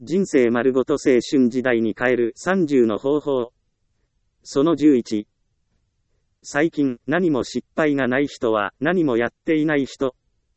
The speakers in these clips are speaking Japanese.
人生丸ごと青春時代に変える30の方法。その11。最近何も失敗がない人は何もやっていない人。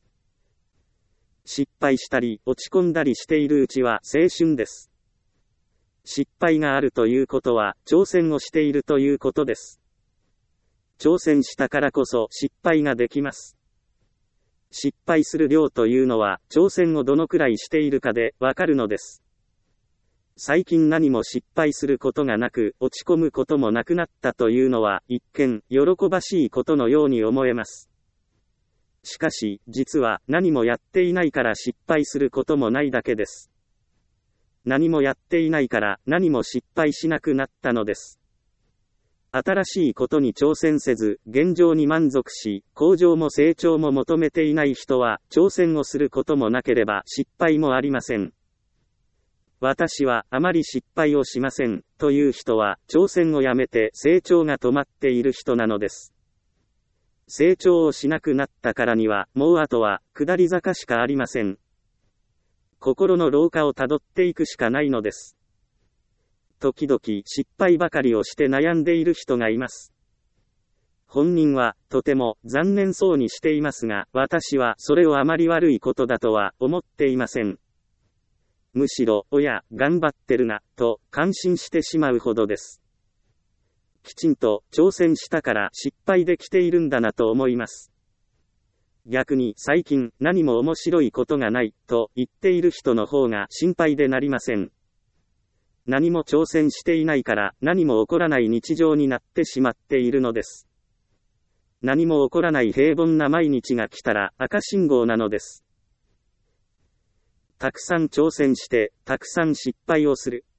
失敗したり落ち込んだりしているうちは青春です。失敗があるということは挑戦をしているということです。挑戦したからこそ失敗ができます。失敗する量というのは挑戦をどのくらいしているかでわかるのです。最近何も失敗することがなく落ち込むこともなくなったというのは一見喜ばしいことのように思えます。しかし実は何もやっていないから失敗することもないだけです。何もやっていないから何も失敗しなくなったのです。新しいことに挑戦せず現状に満足し向上も成長も求めていない人は挑戦をすることもなければ失敗もありません。私はあまり失敗をしませんという人は挑戦をやめて成長が止まっている人なのです。成長をしなくなったからにはもうあとは下り坂しかありません。心の老化をたどっていくしかないのです。時々失敗ばかりをして悩んでいる人がいます。本人はとても残念そうにしていますが、私はそれをあまり悪いことだとは思っていません。むしろ、おや、頑張ってるな、と感心してしまうほどです。きちんと挑戦したから失敗できているんだなと思います。逆に最近何も面白いことがないと言っている人の方が心配でなりません。何も挑戦していないから何も起こらない日常になってしまっているのです。何も起こらない平凡な毎日が来たら赤信号なのです。たくさん挑戦して、たくさん失敗をする。